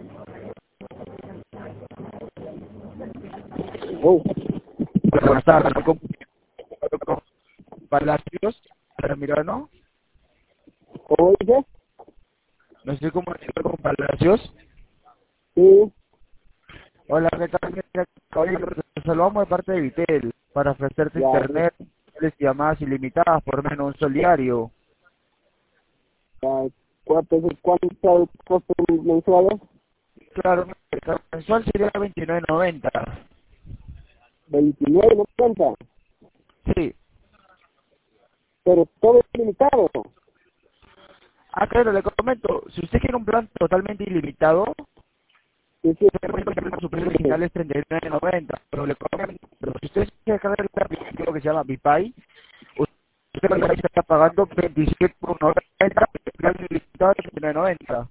Oh, Buenas tardes, con Palacios, Altamirano. ¿cómo dices? Me estoy comunicando con Palacios. Sí, Hola, ¿qué tal? Mira, caballero, te saludamos de parte de Vitel para ofrecerte ya, internet, y llamadas ilimitadas por menos un sol diario. ya. ¿Cuánto está el costo mensual? Claro, el mensual sería 29.90. 29.90, Sí. pero todo es limitado. Ah, claro, le comento, si usted quiere un plan totalmente ilimitado, Sí, sí, su precio original es 39.90, pero le comento, pero si usted se deja ver el aplicativo que se llama Bipay, usted va a estar pagando 27.90, el plan ilimitado es 39.90.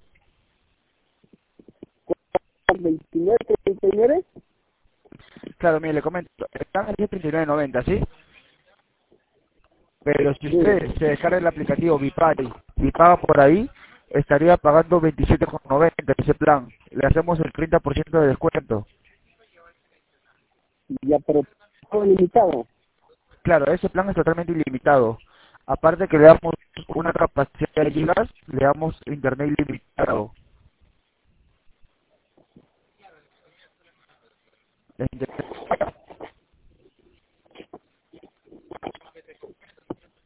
29, 39. Claro, mire, le comento, el plan es 39.90, ¿sí? Pero si Sí, usted se descarga el aplicativo Bipay y paga por ahí, estaría pagando 27.90 ese plan. Le hacemos el 30% de descuento. ya, pero todo limitado. Claro, ese plan es totalmente ilimitado. Aparte que le damos una capacidad de gigas, le damos internet ilimitado. ¿Le interesa